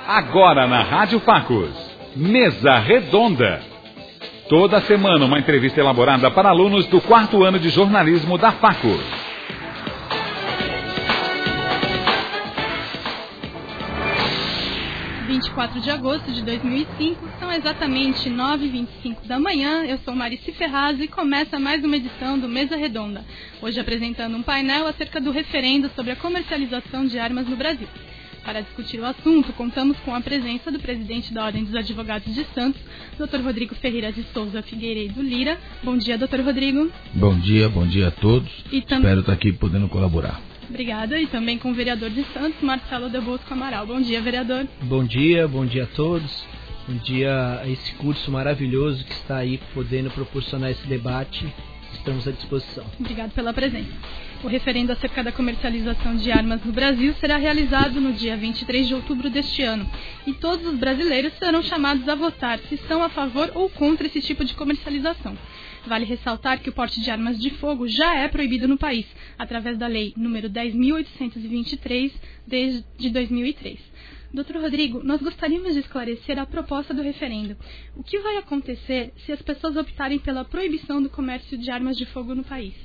Agora na Rádio Facos, Mesa Redonda. Toda semana uma entrevista elaborada para alunos do 4º ano de jornalismo da Facos. Dia 24 de agosto de 2005, são exatamente 9h25 da manhã. Eu sou Marici Ferraz e começa mais uma edição do Mesa Redonda. Hoje apresentando um painel acerca do referendo sobre a comercialização de armas no Brasil. Para discutir o assunto, contamos com a presença do presidente da Ordem dos Advogados de Santos, Dr. Rodrigo Ferreira de Souza Figueiredo Lira. Bom dia, Dr. Rodrigo. Bom dia a todos. Espero estar aqui podendo colaborar. Obrigada. E também com o vereador de Santos, Marcelo de Bosco Amaral. Bom dia, vereador. Bom dia a todos. Bom dia a esse curso maravilhoso que está aí podendo proporcionar esse debate. Estamos à disposição. Obrigado pela presença. O referendo acerca da comercialização de armas no Brasil será realizado no dia 23 de outubro deste ano. E todos os brasileiros serão chamados a votar se estão a favor ou contra esse tipo de comercialização. Vale ressaltar que o porte de armas de fogo já é proibido no país, através da Lei nº 10.823, desde 2003. Dr. Rodrigo, nós gostaríamos de esclarecer a proposta do referendo. O que vai acontecer se as pessoas optarem pela proibição do comércio de armas de fogo no país?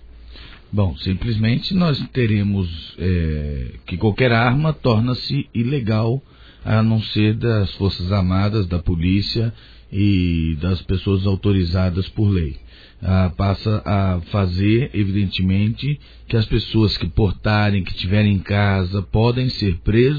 Bom, simplesmente nós teremos que qualquer arma torna-se ilegal, a não ser das Forças Armadas, da polícia e das pessoas autorizadas por lei. Passa a fazer, evidentemente, que as pessoas que portarem, que tiverem em casa, podem ser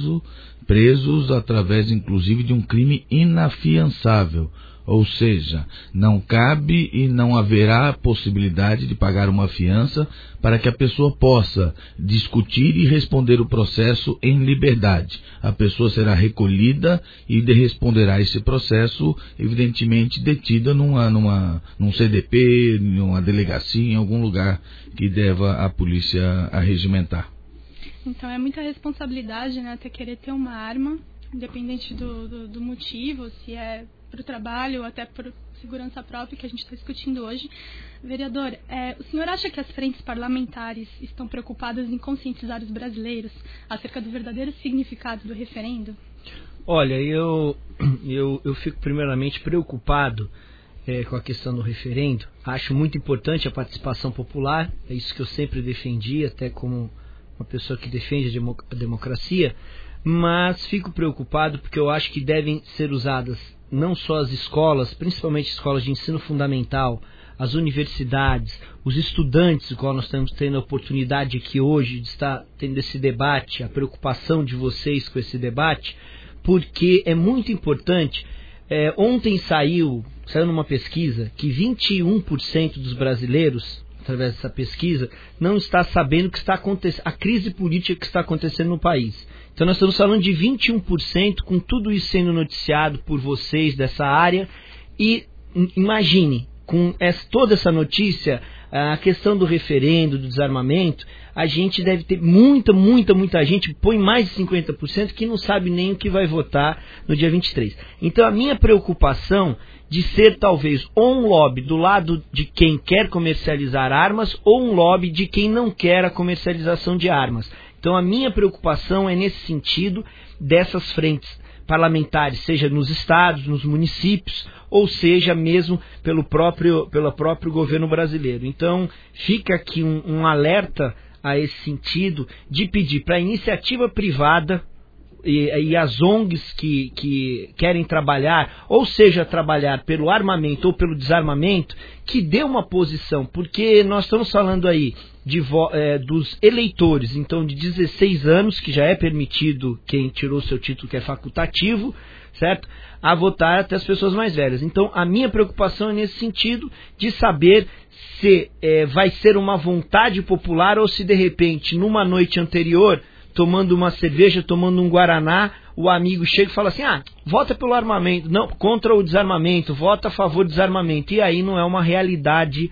presos através, inclusive, de um crime inafiançável. Ou seja, não cabe e não haverá possibilidade de pagar uma fiança para que a pessoa possa discutir e responder o processo em liberdade. A pessoa será recolhida e responderá esse processo, evidentemente, detida num CDP, numa delegacia, em algum lugar que deva a polícia arregimentar. Então é muita responsabilidade, né, até querer ter uma arma, independente do motivo, se é para o trabalho ou até por segurança própria, que a gente está discutindo hoje. Vereador, o senhor acha que as frentes parlamentares estão preocupadas em conscientizar os brasileiros acerca do verdadeiro significado do referendo? Olha, eu fico primeiramente preocupado com a questão do referendo. Acho muito importante a participação popular, é isso que eu sempre defendi, até como uma pessoa que defende a democracia, mas fico preocupado porque eu acho que devem ser usadas não só as escolas, principalmente escolas de ensino fundamental, as universidades, os estudantes, igual nós estamos tendo a oportunidade aqui hoje de estar tendo esse debate, a preocupação de vocês com esse debate, porque é muito importante. Ontem saiu numa pesquisa que 21% dos brasileiros, através dessa pesquisa, não está sabendo o que está acontecendo, a crise política que está acontecendo no país. Então nós estamos falando de 21%, com tudo isso sendo noticiado por vocês dessa área, e imagine, com toda essa notícia, a questão do referendo, do desarmamento, a gente deve ter muita gente, põe mais de 50%, que não sabe nem o que vai votar no dia 23. Então a minha preocupação de ser talvez ou um lobby do lado de quem quer comercializar armas, ou um lobby de quem não quer a comercialização de armas. Então a minha preocupação é nesse sentido dessas frentes parlamentares, seja nos estados, nos municípios, ou seja mesmo pelo próprio governo brasileiro. Então fica aqui um alerta a esse sentido de pedir para a iniciativa privada e as ONGs que querem trabalhar, ou seja, trabalhar pelo armamento ou pelo desarmamento, que dê uma posição, porque nós estamos falando aí dos eleitores, então de 16 anos, que já é permitido quem tirou seu título, que é facultativo, certo? A votar até as pessoas mais velhas. Então a minha preocupação é nesse sentido de saber se vai ser uma vontade popular ou se de repente numa noite anterior, tomando uma cerveja, tomando um guaraná, o amigo chega e fala assim, vota pelo armamento, não, contra o desarmamento, vota a favor do desarmamento, e aí não é uma realidade,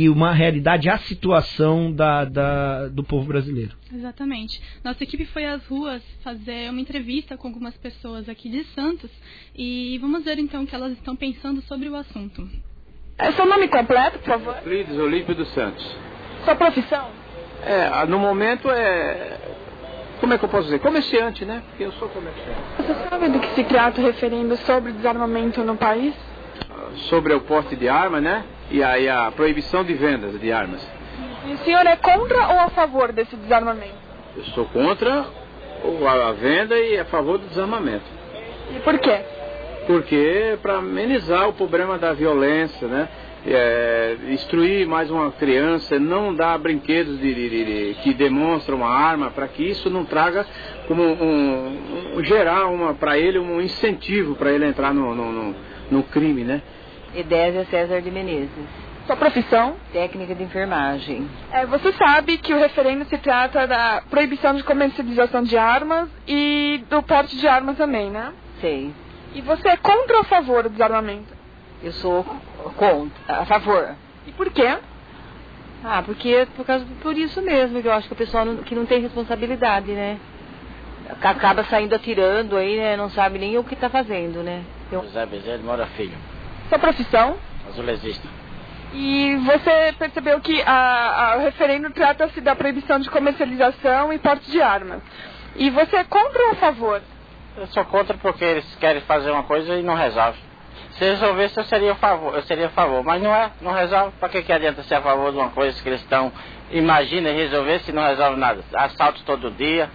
a situação do povo brasileiro. Exatamente. Nossa equipe foi às ruas fazer uma entrevista com algumas pessoas aqui de Santos, e vamos ver então o que elas estão pensando sobre o assunto. Seu nome completo, por favor? Euclides Olímpio dos Santos. Sua profissão? No momento como é que eu posso dizer? Comerciante, né? Porque eu sou comerciante. Você sabe do que se trata o referendo sobre desarmamento no país? Sobre o porte de arma, né? E aí a proibição de vendas de armas. E o senhor é contra ou a favor desse desarmamento? Eu sou contra a venda e a favor do desarmamento. E por quê? Porque para amenizar o problema da violência, né? Instruir mais uma criança, não dar brinquedos que demonstram uma arma, para que isso não traga como gerar para ele um incentivo para ele entrar no crime, né? Edésia César de Menezes. Sua profissão? Técnica de enfermagem. Você sabe que o referendo se trata da proibição de comercialização de armas e do porte de armas também, né? Sei. E você é contra ou a favor do desarmamento? Eu sou contra, a favor. E por quê? Porque por isso mesmo, que eu acho que o pessoal que não tem responsabilidade, né? Acaba saindo atirando aí, né? Não sabe nem o que está fazendo, né? José Bezerra de Moura Filho. Sua profissão? Azulejista. E você percebeu que o referendo trata-se da proibição de comercialização e porte de armas. E você é contra ou a favor? Eu sou contra porque eles querem fazer uma coisa e não resolve. Se resolvesse eu seria a favor, mas não resolve. Para que adianta ser a favor de uma coisa que eles estão, imagina resolver se não resolve nada? Assaltos todo dia,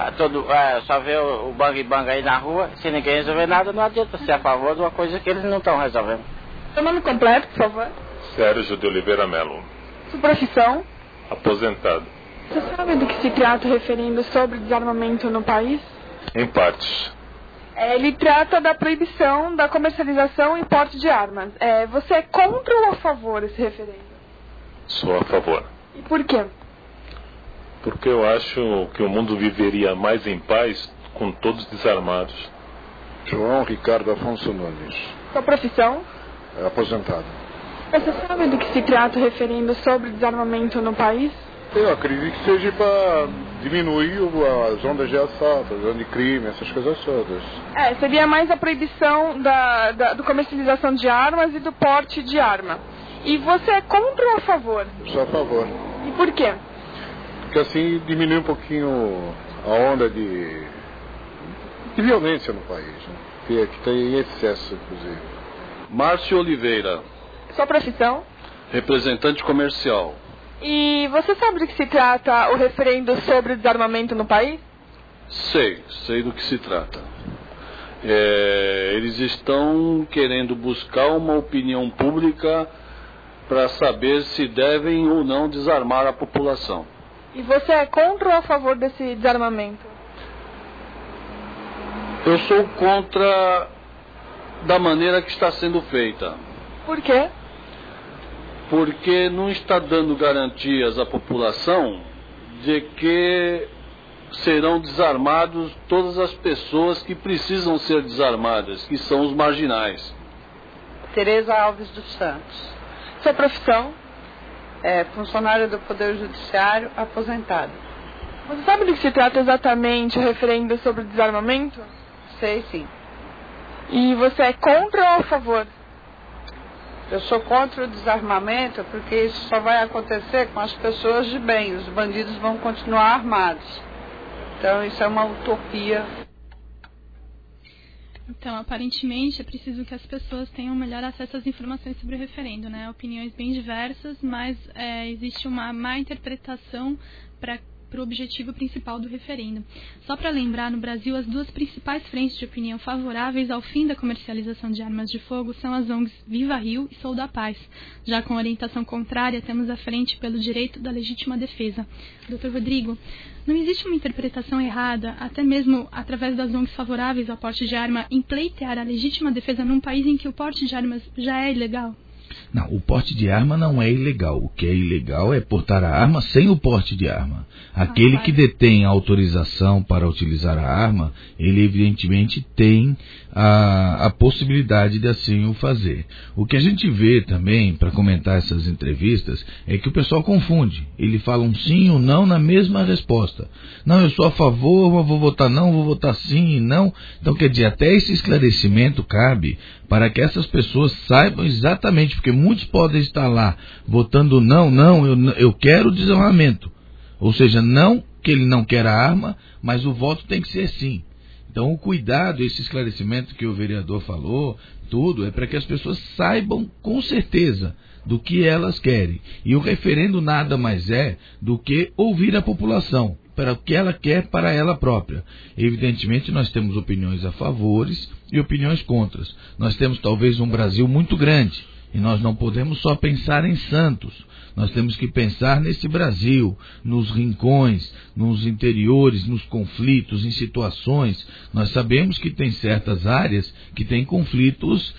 só vê o bang aí na rua, se ninguém resolver nada, não adianta ser a favor de uma coisa que eles não estão resolvendo. Seu nome completo, por favor? Sérgio de Oliveira Melo. Sua profissão? Aposentado. Você sabe do que se trata o referendo sobre desarmamento no país? Em partes. Ele trata da proibição da comercialização e porte de armas. Você é contra ou a favor desse referendo? Sou a favor. E por quê? Porque eu acho que o mundo viveria mais em paz com todos desarmados. João Ricardo Afonso Nunes. Sua profissão? Aposentado. Você sabe do que se trata o referendo sobre desarmamento no país? Eu acredito que seja para diminuir as ondas de assalto, as ondas de crime, essas coisas todas. Seria mais a proibição da comercialização de armas e do porte de arma. E você é contra ou a favor? Sou a favor. E por quê? Porque assim diminui um pouquinho a onda de violência no país, né? Que tem excesso, inclusive. Márcio Oliveira. Sua profissão? Representante comercial. E você sabe do que se trata o referendo sobre desarmamento no país? Sei do que se trata. Eles estão querendo buscar uma opinião pública para saber se devem ou não desarmar a população. E você é contra ou a favor desse desarmamento? Eu sou contra da maneira que está sendo feita. Por quê? Porque não está dando garantias à população de que serão desarmados todas as pessoas que precisam ser desarmadas, que são os marginais. Tereza Alves dos Santos. Sua profissão? Funcionária do Poder Judiciário, aposentada. Você sabe do que se trata exatamente o referendo sobre desarmamento? Sei, sim. E você é contra ou a favor? Eu sou contra o desarmamento porque isso só vai acontecer com as pessoas de bem. Os bandidos vão continuar armados. Então isso é uma utopia. Então, aparentemente, é preciso que as pessoas tenham melhor acesso às informações sobre o referendo, né? Opiniões bem diversas, mas existe uma má interpretação para o objetivo principal do referendo. Só para lembrar, no Brasil, as duas principais frentes de opinião favoráveis ao fim da comercialização de armas de fogo são as ONGs Viva Rio e Sou da Paz. Já com orientação contrária, temos a Frente pelo Direito da Legítima Defesa. Dr. Rodrigo, não existe uma interpretação errada, até mesmo através das ONGs favoráveis ao porte de arma, em pleitear a legítima defesa num país em que o porte de armas já é ilegal? Não, o porte de arma não é ilegal. O que é ilegal é portar a arma sem o porte de arma. Aquele que detém a autorização para utilizar a arma, ele evidentemente tem a possibilidade de assim o fazer. O que a gente vê também, para comentar essas entrevistas, é que o pessoal confunde. Ele fala um sim ou não na mesma resposta. Não, eu sou a favor, eu vou votar não, vou votar sim e não. Então, quer dizer, até esse esclarecimento cabe para que essas pessoas saibam exatamente, porque muitos podem estar lá votando não, eu quero desarmamento. Ou seja, não que ele não quer a arma, mas o voto tem que ser sim. Então o cuidado, esse esclarecimento que o vereador falou, tudo, é para que as pessoas saibam com certeza do que elas querem. E o referendo nada mais é do que ouvir a população, para o que ela quer para ela própria. Evidentemente nós temos opiniões a favores e opiniões contras. Nós temos talvez um Brasil muito grande, e nós não podemos só pensar em Santos. Nós temos que pensar nesse Brasil, nos rincões, nos interiores, nos conflitos, em situações. Nós sabemos que tem certas áreas que tem conflitos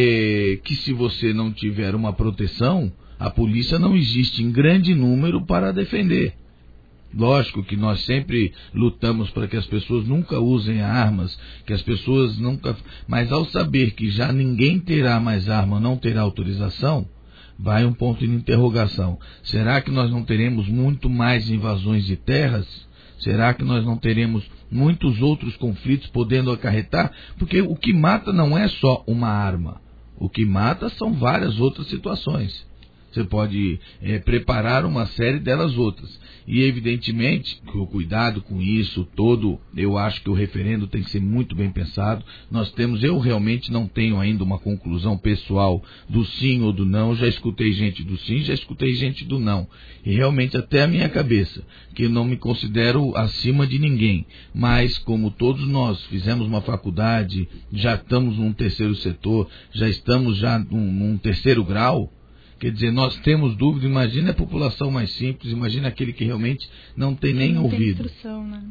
que, se você não tiver uma proteção, a polícia não existe em grande número para defender. Lógico que nós sempre lutamos para que as pessoas nunca usem armas, que as pessoas nunca... Mas ao saber que já ninguém terá mais arma, não terá autorização, vai um ponto de interrogação. Será que nós não teremos muito mais invasões de terras? Será que nós não teremos muitos outros conflitos podendo acarretar? Porque o que mata não é só uma arma. O que mata são várias outras situações. Você pode preparar uma série delas outras. E evidentemente que o cuidado com isso todo, eu acho que o referendo tem que ser muito bem pensado. Eu realmente não tenho ainda uma conclusão pessoal do sim ou do não. Já escutei gente do sim, já escutei gente do não. E realmente até a minha cabeça, que eu não me considero acima de ninguém. Mas como todos nós fizemos uma faculdade, já estamos num terceiro setor, já estamos num terceiro grau, quer dizer, nós temos dúvida. Imagina a população mais simples, imagina aquele que realmente não tem nem ouvido. Instrução, né?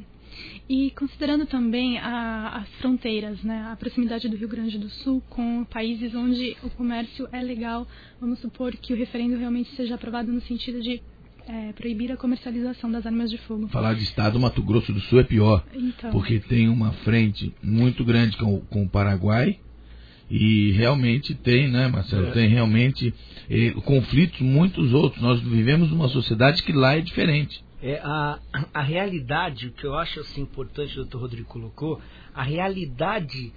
E considerando também as fronteiras, né? A proximidade do Rio Grande do Sul com países onde o comércio é legal, vamos supor que o referendo realmente seja aprovado no sentido de proibir a comercialização das armas de fogo. Falar de estado, Mato Grosso do Sul é pior, então, porque tem uma frente muito grande com o Paraguai. E realmente tem, né, Marcelo? Tem realmente conflitos, muitos outros. Nós vivemos numa sociedade que lá é diferente. A realidade, o que eu acho assim, importante, o Dr. Rodrigo colocou, a realidade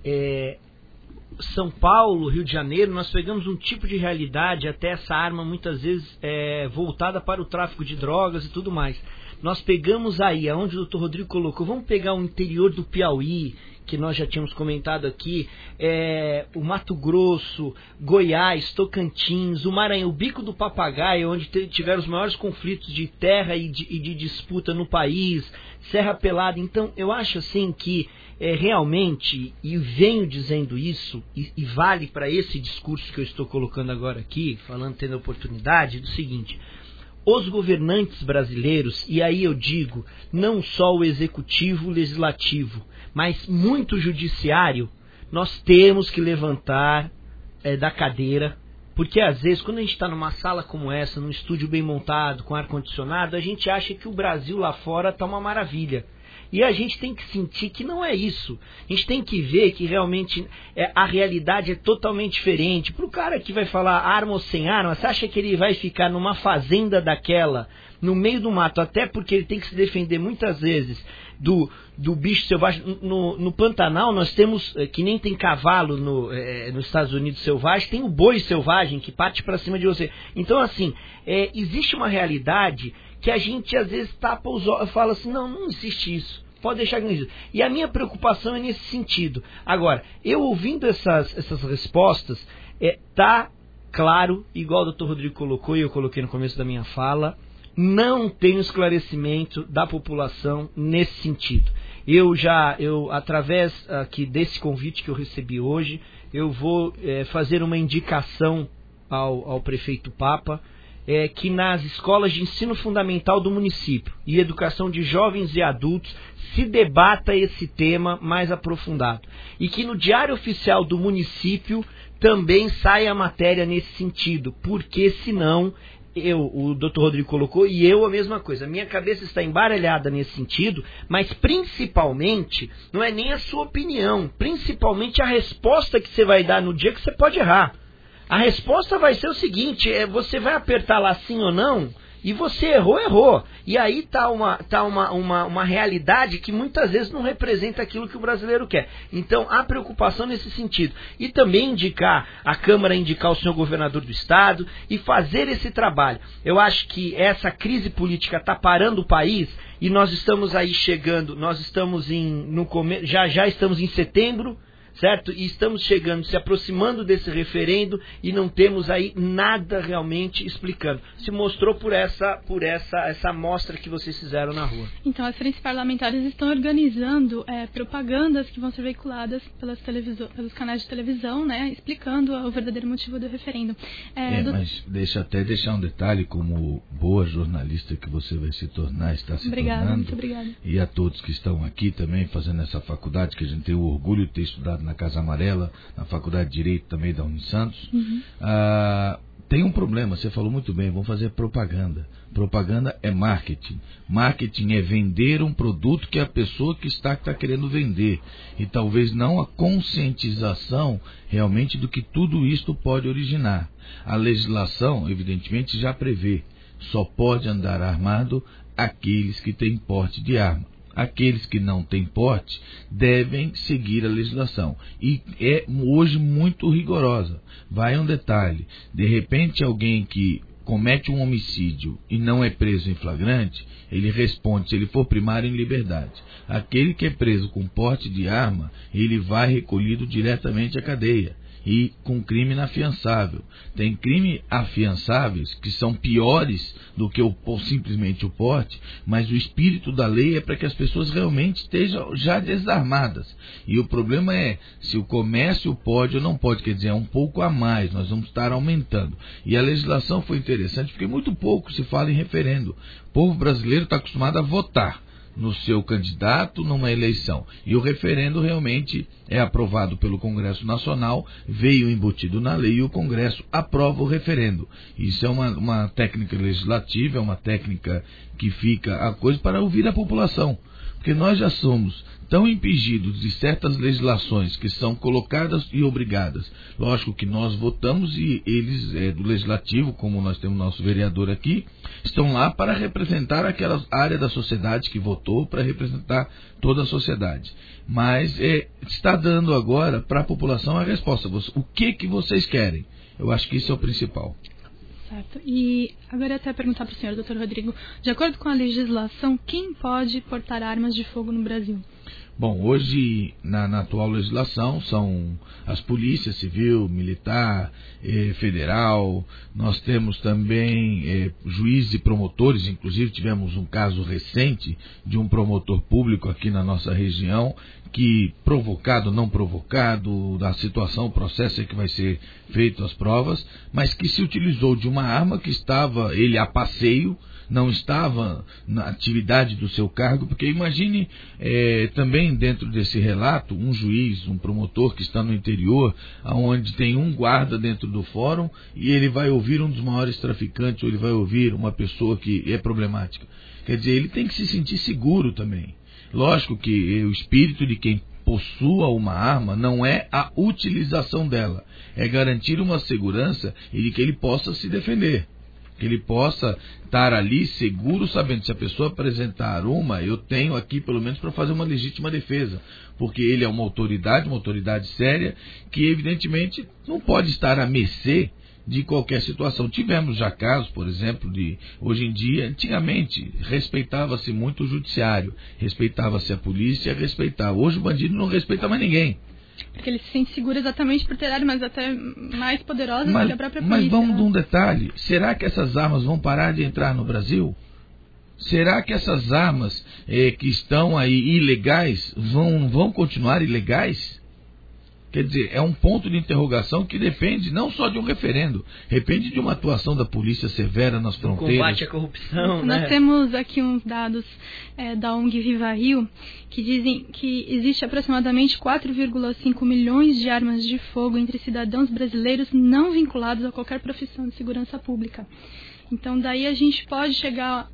São Paulo, Rio de Janeiro, nós pegamos um tipo de realidade, até essa arma muitas vezes voltada para o tráfico de drogas e tudo mais. Nós pegamos aí, aonde o Dr. Rodrigo colocou, vamos pegar o interior do Piauí, que nós já tínhamos comentado aqui, o Mato Grosso, Goiás, Tocantins, o Maranhão, o Bico do Papagaio, onde tiveram os maiores conflitos de terra e de disputa no país, Serra Pelada. Então, eu acho assim que realmente, e venho dizendo isso, e vale para esse discurso que eu estou colocando agora aqui, falando, tendo a oportunidade, do seguinte: os governantes brasileiros, e aí eu digo, não só o executivo, o legislativo, mas muito judiciário, nós temos que levantar da cadeira, porque às vezes quando a gente está numa sala como essa, num estúdio bem montado, com ar-condicionado, a gente acha que o Brasil lá fora está uma maravilha. E a gente tem que sentir que não é isso. A gente tem que ver que realmente a realidade é totalmente diferente. Para o cara que vai falar arma ou sem arma, você acha que ele vai ficar numa fazenda daquela, no meio do mato, até porque ele tem que se defender muitas vezes do bicho selvagem. No Pantanal nós temos, que nem tem cavalo nos Estados Unidos selvagem, tem o boi selvagem que parte para cima de você. Então assim, existe uma realidade que a gente às vezes tapa os olhos e fala assim, não existe isso, pode deixar que não existe. E a minha preocupação é nesse sentido. Agora, eu ouvindo essas respostas, tá claro, igual o Dr. Rodrigo colocou e eu coloquei no começo da minha fala, não tem esclarecimento da população nesse sentido. Eu através aqui desse convite que eu recebi hoje, eu vou fazer uma indicação ao prefeito Papa, que nas escolas de ensino fundamental do município e educação de jovens e adultos se debata esse tema mais aprofundado. E que no Diário Oficial do município também saia a matéria nesse sentido, porque senão, o Dr. Rodrigo colocou, e eu a mesma coisa, minha cabeça está embaralhada nesse sentido, mas principalmente, não é nem a sua opinião, principalmente a resposta que você vai dar no dia que você pode errar. A resposta vai ser o seguinte, você vai apertar lá sim ou não, E você errou. E aí tá uma realidade que muitas vezes não representa aquilo que o brasileiro quer. Então, há preocupação nesse sentido. E também indicar a Câmara, indicar o senhor governador do Estado e fazer esse trabalho. Eu acho que essa crise política está parando o país e nós estamos aí chegando, nós estamos já estamos em setembro, certo? E estamos chegando, se aproximando desse referendo e não temos aí nada realmente explicando. Se mostrou por essa amostra que vocês fizeram na rua. Então, as frentes parlamentares estão organizando propagandas que vão ser veiculadas pelos canais de televisão, né? Explicando o verdadeiro motivo do referendo. Mas deixar um detalhe, como boa jornalista que você vai se tornar, está se tornando. Muito obrigada. E a todos que estão aqui também fazendo essa faculdade, que a gente tem o orgulho de ter estudado na Casa Amarela, na Faculdade de Direito também da Unisantos. Tem um problema, você falou muito bem, vamos fazer propaganda. Propaganda é marketing. Marketing é vender um produto que a pessoa que está querendo vender. E talvez não a conscientização realmente do que tudo isto pode originar. A legislação, evidentemente, já prevê. Só pode andar armado aqueles que têm porte de arma. Aqueles que não têm porte devem seguir a legislação. E é hoje muito rigorosa. Vai um detalhe. De repente alguém que comete um homicídio e não é preso em flagrante, ele responde, se ele for primário, em liberdade. Aquele que é preso com porte de arma, ele vai recolhido diretamente à cadeia. E com crime inafiançável. Tem crime afiançáveis que são piores do que simplesmente o porte, mas o espírito da lei é para que as pessoas realmente estejam já desarmadas. E o problema é, se o comércio pode ou não pode, quer dizer, é um pouco a mais, nós vamos estar aumentando. E a legislação foi interessante porque muito pouco se fala em referendo. O povo brasileiro está acostumado a votar no seu candidato numa eleição. E o referendo realmente é aprovado pelo Congresso Nacional, veio embutido na lei e o Congresso aprova o referendo. Isso é uma técnica legislativa, é uma técnica que fica a coisa para ouvir a população. Porque nós já somos tão impedidos de certas legislações que são colocadas e obrigadas. Lógico que nós votamos e eles, do Legislativo, como nós temos nosso vereador aqui, estão lá para representar aquela área da sociedade que votou, para representar toda a sociedade. Mas está dando agora para a população a resposta. O que vocês querem? Eu acho que isso é o principal. Certo. E agora até perguntar para o senhor, doutor Rodrigo, de acordo com a legislação, quem pode portar armas de fogo no Brasil? Bom, hoje na atual legislação são as polícias civil, militar, federal, nós temos também juízes e promotores, inclusive tivemos um caso recente de um promotor público aqui na nossa região que, provocado ou não provocado, da situação, o processo é que vai ser feito as provas, mas que se utilizou de uma arma que estava ele a passeio, não estava na atividade do seu cargo, porque imagine também dentro desse relato um juiz, um promotor que está no interior, onde tem um guarda dentro do fórum e ele vai ouvir um dos maiores traficantes, ou ele vai ouvir uma pessoa que é problemática. Quer dizer, ele tem que se sentir seguro também. Lógico que o espírito de quem possua uma arma não é a utilização dela, é garantir uma segurança e de que ele possa se defender. Que ele possa estar ali seguro, sabendo, se a pessoa apresentar eu tenho aqui pelo menos para fazer uma legítima defesa, porque ele é uma autoridade séria, que evidentemente não pode estar à mercê de qualquer situação. Tivemos já casos, por exemplo, de hoje em dia, antigamente respeitava-se muito o judiciário, respeitava-se a polícia, hoje o bandido não respeita mais ninguém. Porque ele se sente seguro exatamente por ter armas até mais poderosas do que a própria polícia. Mas vamos de um detalhe. Será que essas armas vão parar de entrar no Brasil? Será que essas armas que estão aí ilegais vão continuar ilegais? Quer dizer, é um ponto de interrogação que depende não só de um referendo, depende de uma atuação da polícia severa nas fronteiras. Combate à corrupção, Nós temos aqui uns dados da ONG Viva Rio que dizem que existe aproximadamente 4,5 milhões de armas de fogo entre cidadãos brasileiros não vinculados a qualquer profissão de segurança pública. Então daí a gente pode chegar a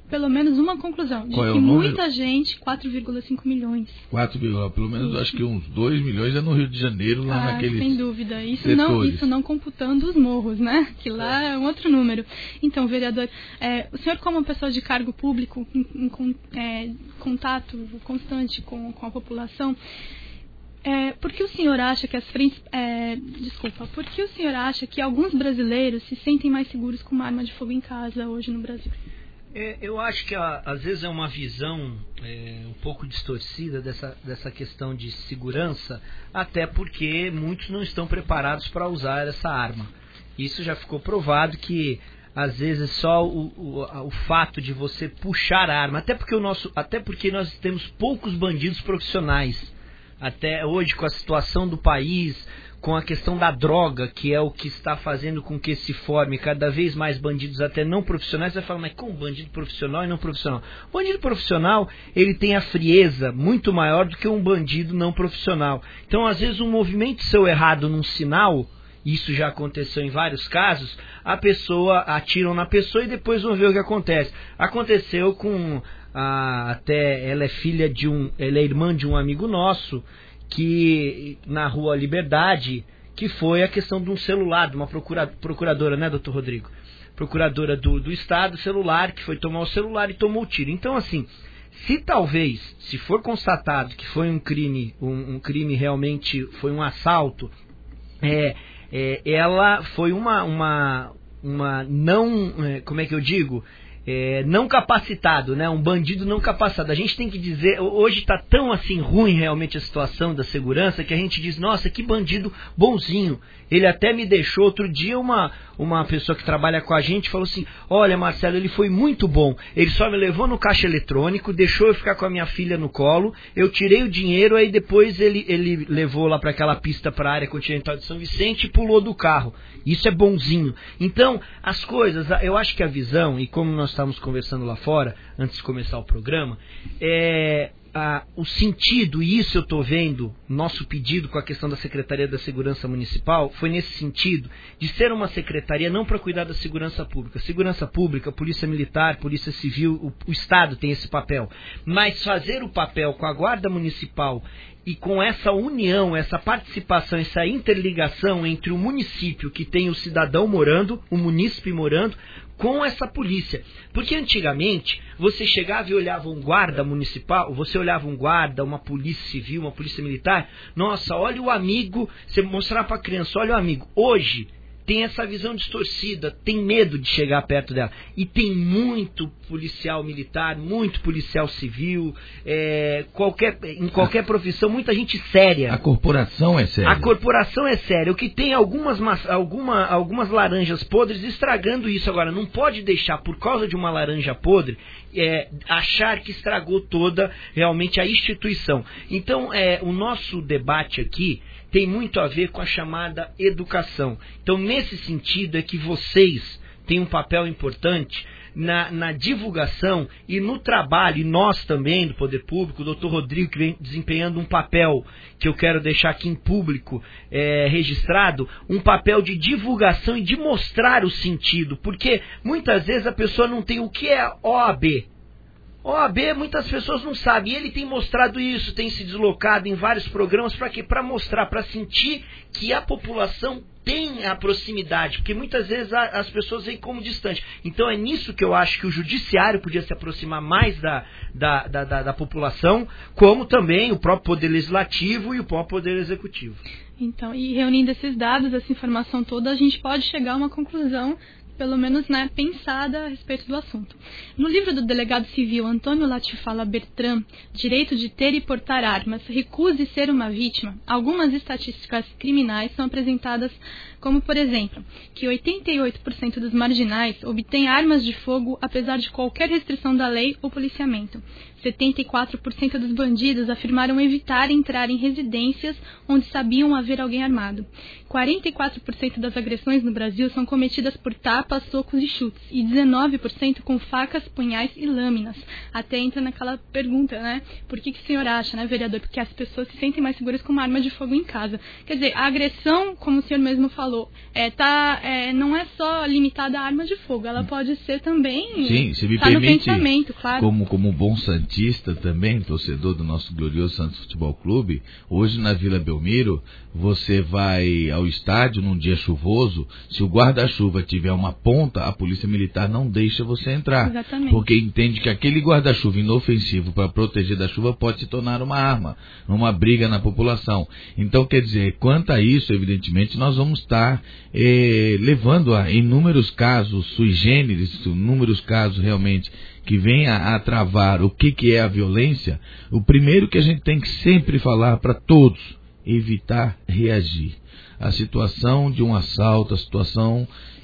pelo menos uma conclusão, de que muita gente, 4,5 milhões. Pelo menos acho que uns 2 milhões é no Rio de Janeiro, lá naqueles sem dúvida. Isso setores. não computando os morros, né? Que lá é um outro número. Então, vereador, o senhor como uma pessoa de cargo público, em contato constante com a população, por que o senhor acha que por que o senhor acha que alguns brasileiros se sentem mais seguros com uma arma de fogo em casa hoje no Brasil? Eu acho que às vezes é uma visão um pouco distorcida dessa questão de segurança, até porque muitos não estão preparados para usar essa arma. Isso já ficou provado que às vezes só o fato de você puxar a arma, até porque nós temos poucos bandidos profissionais. Até hoje, com a situação do país, com a questão da droga, que é o que está fazendo com que se forme cada vez mais bandidos até não profissionais, você vai falar, mas como bandido profissional e não profissional? O bandido profissional, ele tem a frieza muito maior do que um bandido não profissional. Então, às vezes, um movimento seu errado num sinal, isso já aconteceu em vários casos, atiram na pessoa e depois vão ver o que acontece. Aconteceu com... até ela é irmã de um amigo nosso, que na Rua Liberdade, que foi a questão de um celular, de uma procuradora, né, doutor Rodrigo? Procuradora do Estado, celular, que foi tomar o celular e tomou o tiro. Então, assim, se for constatado que foi um crime realmente, foi um assalto, ela foi uma não, como é que eu digo? Não capacitado, né? Um bandido não capacitado. A gente tem que dizer, hoje está tão assim ruim realmente a situação da segurança, que a gente diz, nossa, que bandido bonzinho. Ele até me deixou, outro dia uma pessoa que trabalha com a gente falou assim, olha Marcelo, ele foi muito bom, ele só me levou no caixa eletrônico, deixou eu ficar com a minha filha no colo, eu tirei o dinheiro, aí depois ele levou lá para aquela pista para a área continental de São Vicente e pulou do carro. Isso é bonzinho. Então, as coisas, eu acho que a visão, e como nós estávamos conversando lá fora, antes de começar o programa, o sentido, e isso eu estou vendo, nosso pedido com a questão da Secretaria da Segurança Municipal, foi nesse sentido, de ser uma secretaria não para cuidar da segurança pública. Segurança pública, Polícia Militar, Polícia Civil, o Estado tem esse papel. Mas fazer o papel com a Guarda Municipal e com essa união, essa participação, essa interligação entre o município, que tem o cidadão morando, o munícipe morando, com essa polícia. Porque antigamente, você chegava e olhava um guarda municipal, você olhava um guarda, uma polícia civil, uma polícia militar, nossa, olha o amigo, você mostrava para a criança, olha o amigo. Hoje, tem essa visão distorcida, tem medo de chegar perto dela. E tem muito policial militar, muito policial civil, em qualquer profissão, muita gente séria. A corporação é séria. A corporação é séria. O que tem algumas laranjas podres estragando isso. Agora, não pode deixar, por causa de uma laranja podre, achar que estragou toda realmente a instituição. Então, o nosso debate aqui tem muito a ver com a chamada educação. Então, nesse sentido, é que vocês têm um papel importante na divulgação e no trabalho, e nós também, do Poder Público, o doutor Rodrigo, que vem desempenhando um papel que eu quero deixar aqui em público registrado, um papel de divulgação e de mostrar o sentido, porque muitas vezes a pessoa não tem o que é OAB. OAB, muitas pessoas não sabem, e ele tem mostrado isso, tem se deslocado em vários programas, para quê? Para mostrar, para sentir que a população tem a proximidade, porque muitas vezes as pessoas veem como distante. Então é nisso que eu acho que o judiciário podia se aproximar mais da população, como também o próprio Poder Legislativo e o próprio Poder Executivo. Então, e reunindo esses dados, essa informação toda, a gente pode chegar a uma conclusão, pelo menos pensada a respeito do assunto. No livro do delegado civil Antônio Latifala Bertrand, Direito de Ter e Portar Armas, Recuse Ser uma Vítima, algumas estatísticas criminais são apresentadas como, por exemplo, que 88% dos marginais obtêm armas de fogo apesar de qualquer restrição da lei ou policiamento. 74% dos bandidos afirmaram evitar entrar em residências onde sabiam haver alguém armado. 44% das agressões no Brasil são cometidas por tapas, socos e chutes, e 19% com facas, punhais e lâminas. Até entra naquela pergunta, né? Por que o senhor acha, né, vereador? Porque as pessoas se sentem mais seguras com uma arma de fogo em casa. Quer dizer, a agressão, como o senhor mesmo falou, não é só limitada à arma de fogo, ela pode ser também... Sim, se me permite, no pensamento, claro. Como bom santista também, torcedor do nosso glorioso Santos Futebol Clube, hoje na Vila Belmiro, você vai ao estádio num dia chuvoso, se o guarda-chuva tiver uma ponta, a polícia militar não deixa você entrar. Exatamente. Porque entende que aquele guarda-chuva inofensivo para proteger da chuva pode se tornar uma arma, uma briga na população. Então, quer dizer, quanto a isso, evidentemente, nós vamos estar levando a inúmeros casos sui generis, inúmeros casos realmente que venha a travar o que é a violência. O primeiro que a gente tem que sempre falar para todos, evitar reagir. A situação de um assalto, a situação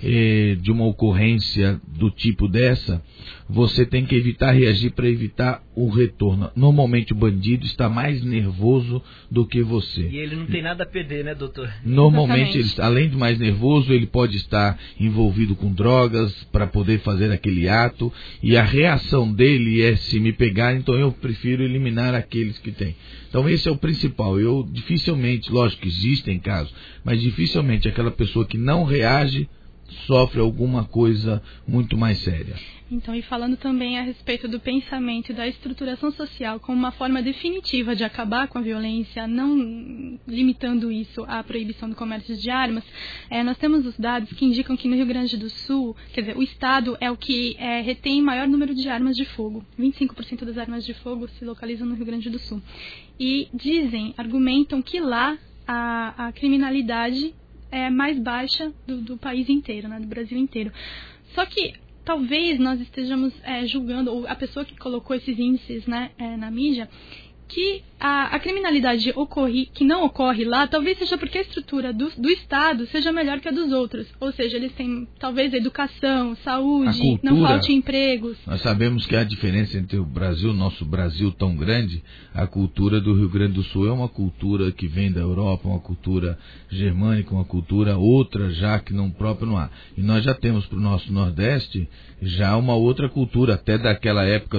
de uma ocorrência do tipo dessa, você tem que evitar reagir para evitar o retorno. Normalmente o bandido está mais nervoso do que você. E ele não tem nada a perder, né, doutor? Normalmente, ele, além de mais nervoso, ele pode estar envolvido com drogas para poder fazer aquele ato, e a reação dele é: se me pegar, então eu prefiro eliminar aqueles que tem. Então esse é o principal. Eu dificilmente, lógico que existem casos, mas dificilmente aquela pessoa que não reage sofre alguma coisa muito mais séria. Então, e falando também a respeito do pensamento e da estruturação social como uma forma definitiva de acabar com a violência, não limitando isso à proibição do comércio de armas, nós temos os dados que indicam que no Rio Grande do Sul, quer dizer, o estado é o que retém maior número de armas de fogo. 25% das armas de fogo se localizam no Rio Grande do Sul. E argumentam que lá a criminalidade é mais baixa do país inteiro, né, do Brasil inteiro. Só que talvez nós estejamos julgando, ou a pessoa que colocou esses índices, né, na mídia, que a criminalidade que não ocorre lá, talvez seja porque a estrutura do Estado seja melhor que a dos outros. Ou seja, eles têm talvez educação, saúde, cultura, não falte empregos. Nós sabemos que há diferença entre o Brasil, nosso Brasil tão grande. A cultura do Rio Grande do Sul é uma cultura que vem da Europa, uma cultura germânica, uma cultura outra já que não própria não há. E nós já temos para o nosso Nordeste já uma outra cultura, até daquela época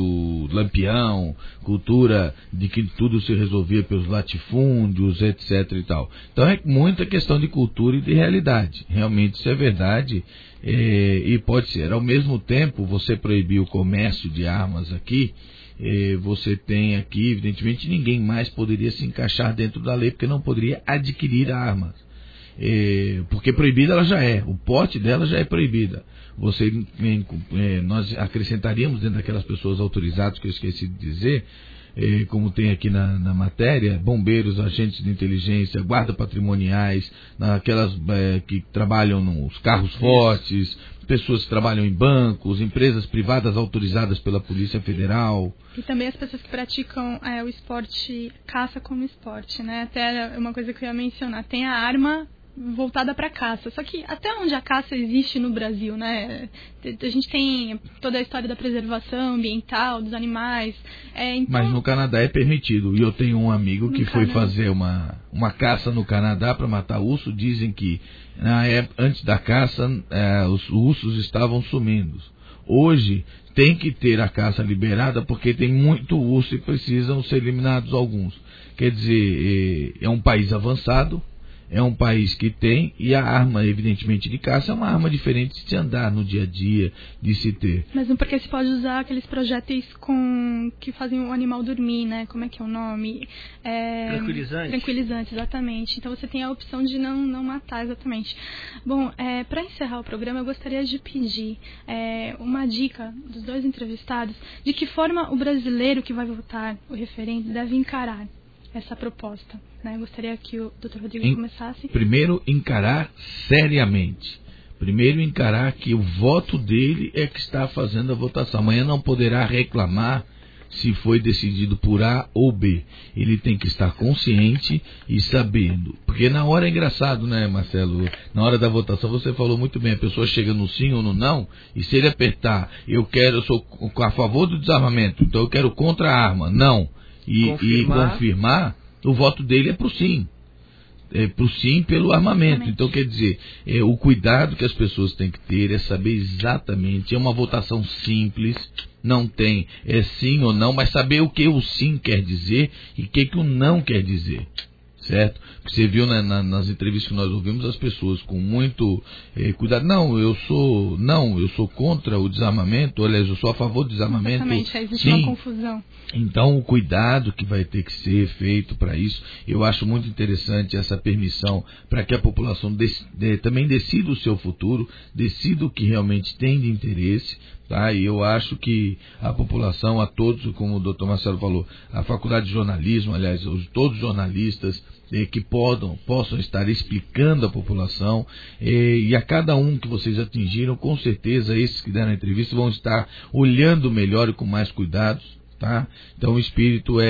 do Lampião, cultura de que tudo se resolvia pelos latifúndios, etc. e tal. Então é muita questão de cultura e de realidade. Realmente isso é verdade, e pode ser. Ao mesmo tempo, você proibir o comércio de armas aqui, você tem aqui, evidentemente, ninguém mais poderia se encaixar dentro da lei, porque não poderia adquirir armas. Porque proibida ela já é, o porte dela já é proibida. Nós acrescentaríamos dentro daquelas pessoas autorizadas, que eu esqueci de dizer, como tem aqui na matéria, bombeiros, agentes de inteligência, guarda patrimoniais, aquelas que trabalham nos carros fortes, pessoas que trabalham em bancos, empresas privadas autorizadas pela Polícia Federal. E também as pessoas que praticam o esporte, caça como esporte, né? Até uma coisa que eu ia mencionar, tem a arma voltada para caça. Só que até onde a caça existe no Brasil, né? A gente tem toda a história da preservação ambiental dos animais. Então... Mas no Canadá é permitido. E eu tenho um amigo que foi fazer uma caça no Canadá para matar urso. Dizem que antes da caça os ursos estavam sumindo. Hoje tem que ter a caça liberada porque tem muito urso e precisam ser eliminados alguns. Quer dizer, é um país avançado. É um país que tem, e a arma, evidentemente, de caça é uma arma diferente de se andar no dia a dia, de se ter. Mesmo porque se pode usar aqueles projéteis que fazem o animal dormir, né? Como é que é o nome? Tranquilizante. Tranquilizante, exatamente. Então você tem a opção de não matar, exatamente. Bom, para encerrar o programa, eu gostaria de pedir uma dica dos dois entrevistados de que forma o brasileiro que vai votar o referendo deve encarar essa proposta, né? Eu gostaria que o Dr. Rodrigo começasse. Primeiro, encarar seriamente. Primeiro, encarar que o voto dele é que está fazendo a votação. Amanhã não poderá reclamar se foi decidido por A ou B. Ele tem que estar consciente e sabendo. Porque na hora é engraçado, né, Marcelo? Na hora da votação você falou muito bem, a pessoa chega no sim ou no não, e se ele apertar, eu sou a favor do desarmamento, então eu quero contra a arma, não. E confirmar, o voto dele é pro sim. Pro sim pelo armamento. Então, quer dizer, o cuidado que as pessoas têm que ter é saber exatamente, é uma votação simples, não tem sim ou não, mas saber o que o sim quer dizer e o que o não quer dizer. Certo? Você viu nas entrevistas que nós ouvimos as pessoas com muito cuidado. Não, eu sou contra o desarmamento, aliás, eu sou a favor do desarmamento. Exatamente, aí existe uma confusão. Então, o cuidado que vai ter que ser feito para isso, eu acho muito interessante essa permissão para que a população também decida o seu futuro, decida o que realmente tem de interesse. Tá? E eu acho que a população, a todos, como o doutor Marcelo falou, a Faculdade de Jornalismo, aliás, todos os jornalistas que possam estar explicando à população, e a cada um que vocês atingiram, com certeza esses que deram a entrevista vão estar olhando melhor e com mais cuidados. Tá? Então o espírito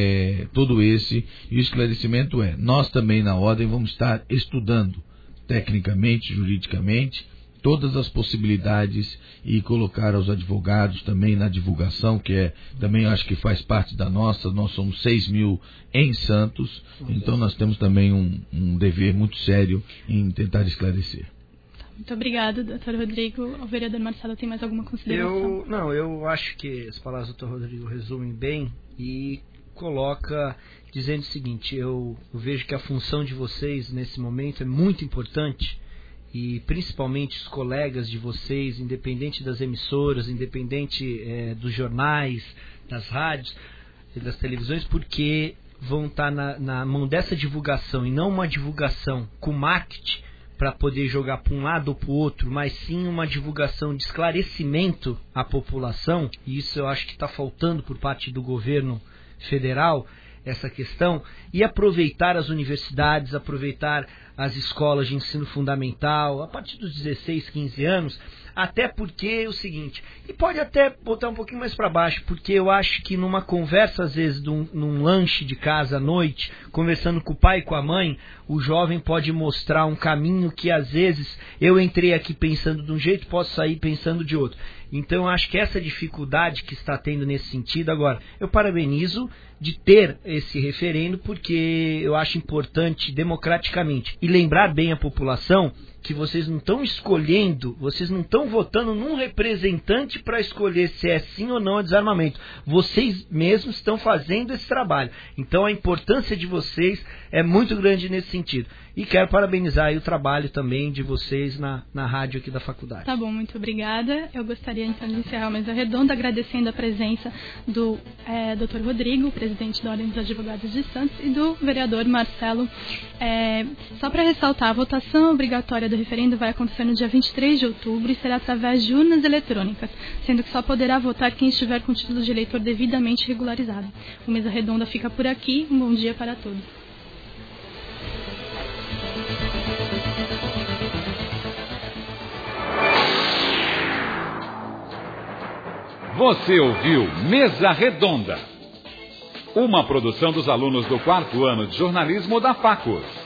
é todo esse, e o esclarecimento nós também na Ordem vamos estar estudando tecnicamente, juridicamente, todas as possibilidades e colocar os advogados também na divulgação, que também acho que faz parte da nós somos 6.000 em Santos, então nós temos também um dever muito sério em tentar esclarecer. Muito obrigado, doutor Rodrigo. O vereador Marcelo tem mais alguma consideração? Eu acho que as palavras do doutor Rodrigo resumem bem e coloca dizendo o seguinte, eu vejo que a função de vocês nesse momento é muito importante, e principalmente os colegas de vocês, independente das emissoras, independente dos jornais, das rádios e das televisões, porque vão estar na mão dessa divulgação, e não uma divulgação com marketing para poder jogar para um lado ou para o outro, mas sim uma divulgação de esclarecimento à população, e isso eu acho que está faltando por parte do governo federal, essa questão, e aproveitar as universidades, aproveitar as escolas de ensino fundamental, a partir dos 16, 15 anos, até porque é o seguinte, e pode até botar um pouquinho mais para baixo, porque eu acho que numa conversa, às vezes, num lanche de casa à noite, conversando com o pai e com a mãe, o jovem pode mostrar um caminho que, às vezes, eu entrei aqui pensando de um jeito, posso sair pensando de outro. Então, eu acho que essa dificuldade que está tendo nesse sentido, agora, eu parabenizo de ter esse referendo, porque eu acho importante democraticamente, e lembrar bem a população que vocês não estão escolhendo, vocês não estão votando num representante para escolher se é sim ou não a desarmamento. Vocês mesmos estão fazendo esse trabalho. Então a importância de vocês é muito grande nesse sentido. E quero parabenizar aí o trabalho também de vocês na rádio aqui da faculdade. Tá bom, muito obrigada. Eu gostaria então de encerrar a mesa redonda agradecendo a presença do Dr. Rodrigo, presidente da Ordem dos Advogados de Santos, e do vereador Marcelo. Só para ressaltar, a votação obrigatória do referendo vai acontecer no dia 23 de outubro e será através de urnas eletrônicas, sendo que só poderá votar quem estiver com o título de eleitor devidamente regularizado. O Mesa Redonda fica por aqui. Um bom dia para todos. Você ouviu Mesa Redonda, uma produção dos alunos do 4º ano de jornalismo da Facus.